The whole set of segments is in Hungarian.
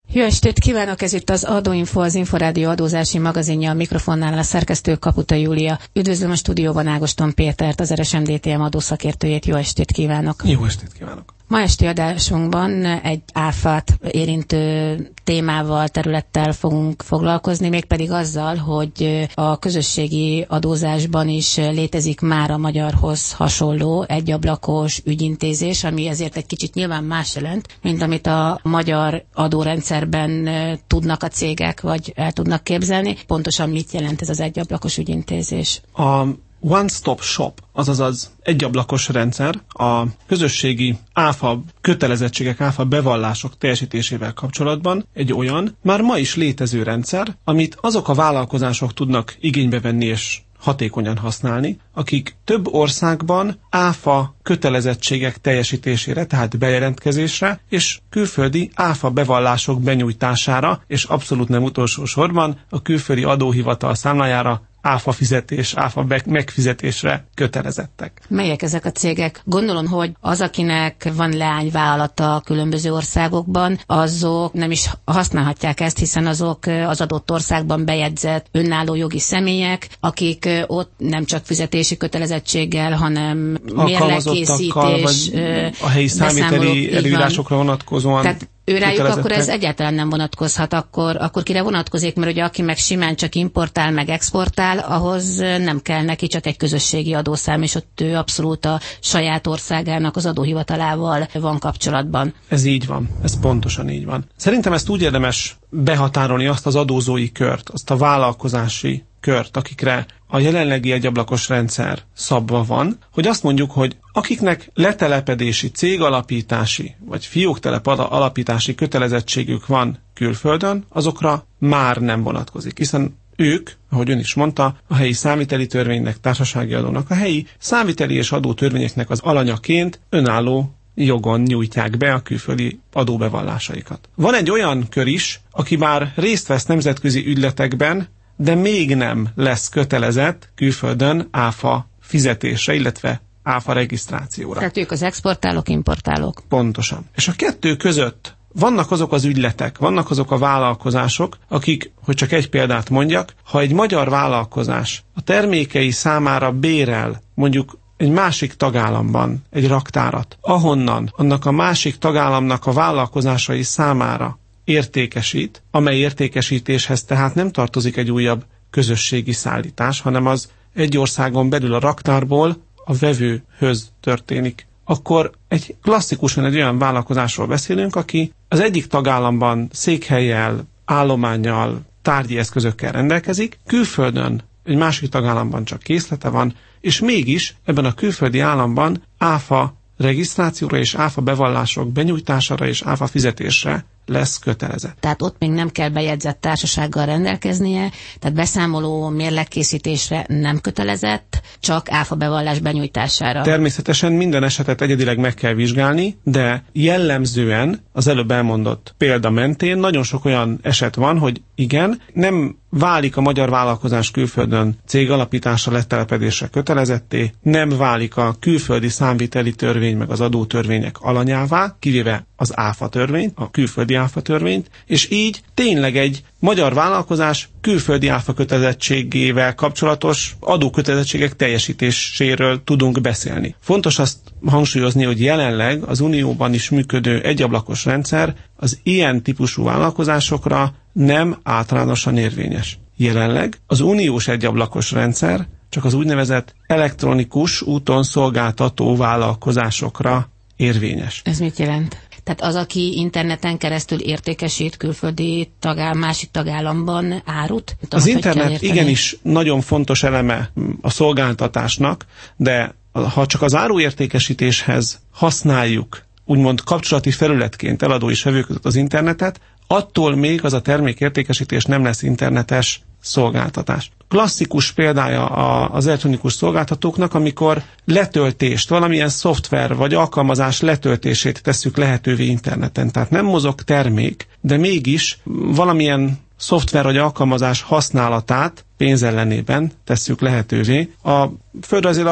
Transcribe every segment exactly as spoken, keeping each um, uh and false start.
Jó estét kívánok, ez itt az Adóinfo, az Inforádió adózási magazinja, a mikrofonnál a szerkesztő Kaputa Júlia. Üdvözlöm a stúdióban Ágoston Pétert, az er es em dé té em adószakértőjét. Jó estét kívánok! Jó estét kívánok! Ma esti adásunkban egy áfát érintő témával, területtel fogunk foglalkozni, mégpedig azzal, hogy a közösségi adózásban is létezik már a magyarhoz hasonló egyablakos ügyintézés, ami ezért egy kicsit nyilván más jelent, mint amit a magyar adórendszerben tudnak a cégek, vagy el tudnak képzelni. Pontosan mit jelent ez az egyablakos ügyintézés? A one-stop shop, azaz az egyablakos rendszer a közösségi áfa kötelezettségek, áfa bevallások teljesítésével kapcsolatban egy olyan, már ma is létező rendszer, amit azok a vállalkozások tudnak igénybe venni és hatékonyan használni, akik több országban áfa kötelezettségek teljesítésére, tehát bejelentkezésre és külföldi áfa bevallások benyújtására, és abszolút nem utolsó sorban a külföldi adóhivatal számlájára áfa fizetés, áfa megfizetésre kötelezettek. Melyek ezek a cégek? Gondolom, hogy az, akinek van leányvállalata különböző országokban, azok nem is használhatják ezt, hiszen azok az adott országban bejegyzett önálló jogi személyek, akik ott nem csak fizetési kötelezettséggel, hanem mérlegkészítés, a helyi számviteli előírásokra vonatkozóan. Tehát őrájuk akkor ez egyáltalán nem vonatkozhat, akkor, akkor kire vonatkozik, mert ugye aki meg simán csak importál, meg exportál, ahhoz nem kell neki csak egy közösségi adószám, és ott ő abszolút a saját országának az adóhivatalával van kapcsolatban. Ez így van, ez pontosan így van. Szerintem ezt úgy érdemes behatárolni, azt az adózói kört, azt a vállalkozási kört, akikre a jelenlegi egyablakos rendszer szabva van, hogy azt mondjuk, hogy akiknek letelepedési, cégalapítási vagy fióktelep alapítási kötelezettségük van külföldön, azokra már nem vonatkozik, hiszen ők, ahogy ön is mondta, a helyi számviteli törvénynek, társasági adónak, a helyi számviteli és adótörvényeknek az alanyaként önálló jogon nyújtják be a külföldi adóbevallásaikat. Van egy olyan kör is, aki már részt vesz nemzetközi ügyletekben, de még nem lesz kötelezett külföldön áfa fizetésre, illetve áfa regisztrációra. Tehát ők az exportálók, importálók. Pontosan. És a kettő között vannak azok az ügyletek, vannak azok a vállalkozások, akik, hogy csak egy példát mondjak, ha egy magyar vállalkozás a termékei számára bérel mondjuk egy másik tagállamban egy raktárat, ahonnan annak a másik tagállamnak a vállalkozásai számára értékesít, amely értékesítéshez tehát nem tartozik egy újabb közösségi szállítás, hanem az egy országon belül a raktárból a vevőhöz történik. Akkor egy klasszikusan egy olyan vállalkozásról beszélünk, aki az egyik tagállamban székhellyel, állománnyal, tárgyi eszközökkel rendelkezik, külföldön egy másik tagállamban csak készlete van, és mégis ebben a külföldi államban áfa regisztrációra és áfa bevallások benyújtására és áfa fizetésre lesz kötelezett. Tehát ott még nem kell bejegyzett társasággal rendelkeznie, tehát beszámoló mérlegkészítésre nem kötelezett, csak áfa bevallás benyújtására. Természetesen minden esetet egyedileg meg kell vizsgálni, de jellemzően az előbb elmondott példa mentén nagyon sok olyan eset van, hogy igen, nem válik a magyar vállalkozás külföldön cég alapításra, letelepedésre kötelezetté, nem válik a külföldi számviteli törvény meg az adótörvények alanyává, kivéve az áfa törvényt, a külföldi áfa törvényt, és így tényleg egy magyar vállalkozás külföldi áfa kötelezettségével kapcsolatos adókötelezettségek teljesítéséről tudunk beszélni. Fontos azt hangsúlyozni, hogy jelenleg az Unióban is működő egyablakos rendszer az ilyen típusú vállalkozásokra nem általánosan érvényes. Jelenleg az uniós egyablakos rendszer csak az úgynevezett elektronikus úton szolgáltató vállalkozásokra érvényes. Ez mit jelent? Tehát az, aki interneten keresztül értékesít külföldi tagállam, másik tagállamban árut? Az internet igenis nagyon fontos eleme a szolgáltatásnak, de ha csak az áruértékesítéshez használjuk, úgymond kapcsolati felületként eladó és vevő között az internetet, attól még az a termékértékesítés nem lesz internetes szolgáltatás. Klasszikus példája az elektronikus szolgáltatóknak, amikor letöltést, valamilyen szoftver vagy alkalmazás letöltését tesszük lehetővé interneten. Tehát nem mozog termék, de mégis valamilyen szoftver vagy alkalmazás használatát pénzellenében tesszük lehetővé. A földrajzilag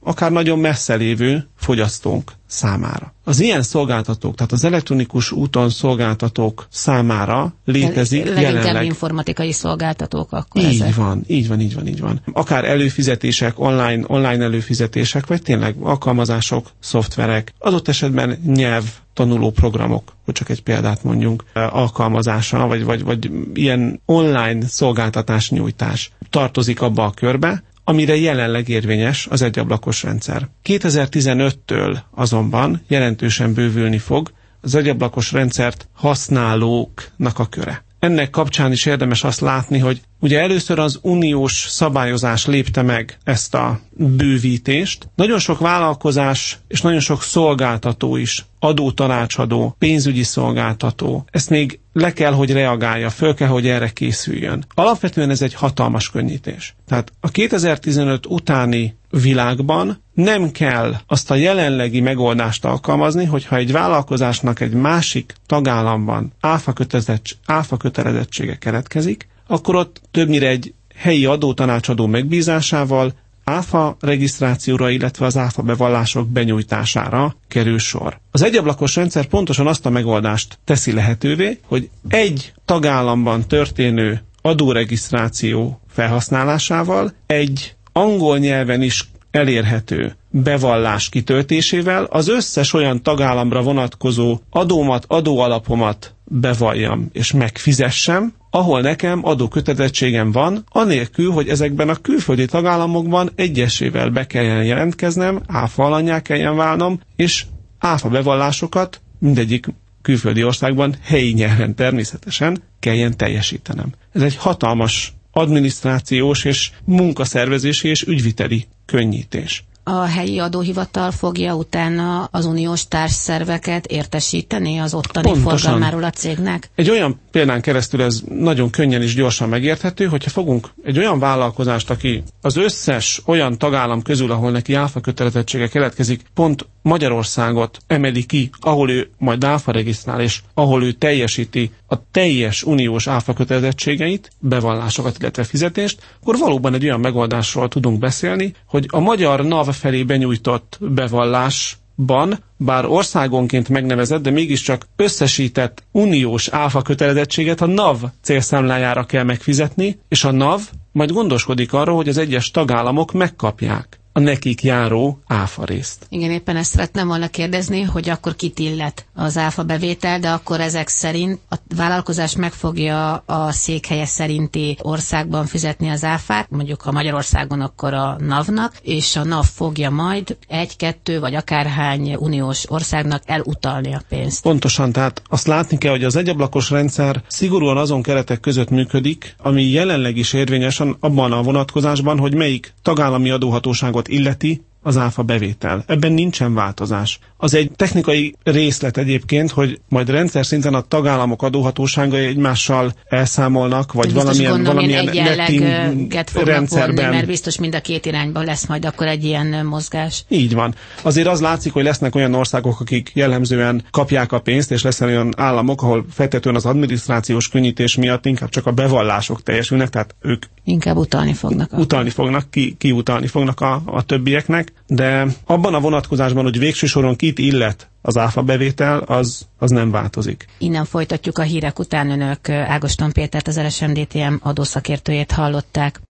akár nagyon messze lévő fogyasztónk számára. Az ilyen szolgáltatók, tehát az elektronikus úton szolgáltatók számára létezik Leginkább jelenleg. informatikai szolgáltatók akkor Így ezek. van, így van, így van, így van. Akár előfizetések, online, online előfizetések, vagy tényleg alkalmazások, szoftverek, adott esetben nyelv tanuló programok, hogy csak egy példát mondjunk, alkalmazása, vagy, vagy, vagy ilyen online szolgáltatás nyújtás tartozik abba a körbe, amire jelenleg érvényes az egyablakos rendszer. kétezer-tizenöttől azonban jelentősen bővülni fog az egyablakos rendszert használóknak a köre. Ennek kapcsán is érdemes azt látni, hogy ugye először az uniós szabályozás lépte meg ezt a bővítést. Nagyon sok vállalkozás és nagyon sok szolgáltató is, adótanácsadó, pénzügyi szolgáltató, ezt még le kell, hogy reagálja, föl kell, hogy erre készüljön. Alapvetően ez egy hatalmas könnyítés. Tehát a kétezer-tizenöt utáni világban nem kell azt a jelenlegi megoldást alkalmazni, hogyha egy vállalkozásnak egy másik tagállamban áfa, kötelezetts- áfa kötelezettsége keletkezik, akkor ott többnyire egy helyi adótanácsadó megbízásával áfa regisztrációra, illetve az áfa bevallások benyújtására kerül sor. Az egyablakos rendszer pontosan azt a megoldást teszi lehetővé, hogy egy tagállamban történő adóregisztráció felhasználásával egy angol nyelven is elérhető bevallás kitöltésével az összes olyan tagállamra vonatkozó adómat, adóalapomat bevalljam és megfizessem, ahol nekem adókötelezettségem van, anélkül, hogy ezekben a külföldi tagállamokban egyesével be kelljen jelentkeznem, áfa alanyá kelljen válnom, és áfa bevallásokat mindegyik külföldi országban helyi nyelven természetesen kelljen teljesítenem. Ez egy hatalmas adminisztrációs és munkaszervezési és ügyviteli könnyítés. A helyi adóhivatal fogja utána az uniós társszerveket értesíteni az ottani Pontosan. forgalmáról a cégnek? Egy olyan példán keresztül ez nagyon könnyen és gyorsan megérthető, hogyha fogunk egy olyan vállalkozást, aki az összes olyan tagállam közül, ahol neki áfa kötelezettsége keletkezik, pont Magyarországot emeli ki, ahol ő majd áfa regisztrál, és ahol ő teljesíti a teljes uniós áfa kötelezettségeit, bevallásokat, illetve fizetést, akkor valóban egy olyan megoldásról tudunk beszélni, hogy a magyar NAV felé benyújtott bevallásban, bár országonként megnevezett, de mégiscsak összesített uniós áfa kötelezettséget a NAV célszámlájára kell megfizetni, és a NAV majd gondoskodik arról, hogy az egyes tagállamok megkapják a nekik járó áfa részt. Igen, éppen ezt szeretném volna kérdezni, hogy akkor kit illet az áfa bevétel, de akkor ezek szerint a vállalkozás meg fogja a székhelye szerinti országban fizetni az áfát, mondjuk a Magyarországon akkor a NAV-nak, és a NAV fogja majd egy, kettő vagy akárhány uniós országnak elutalni a pénzt. Pontosan, tehát azt látni kell, hogy az egyablakos rendszer szigorúan azon keretek között működik, ami jelenleg is érvényes abban a vonatkozásban, hogy melyik tagállami adóhatóságot illeti az áfa bevétel. Ebben nincsen változás. Az egy technikai részlet egyébként, hogy majd rendszer szinten a tagállamok adóhatóságai egymással elszámolnak, vagy biztos valamilyen, gondolom, valamilyen netting rendszerben. Vonni, mert biztos mind a két irányban lesz majd akkor egy ilyen mozgás. Így van. Azért az látszik, hogy lesznek olyan országok, akik jellemzően kapják a pénzt, és lesz olyan államok, ahol feltétlenül az adminisztrációs könnyítés miatt inkább csak a bevallások teljesülnek, tehát ők inkább utalni fognak. Utalni fognak, ki, kiutalni fognak a, a többieknek, de abban a vonatkozásban, hogy végső soron kit illet az áfa bevétel, az, az nem változik. Innen folytatjuk a hírek után. Önök Ágoston Pétert, az er es em dé té em adószakértőjét hallották.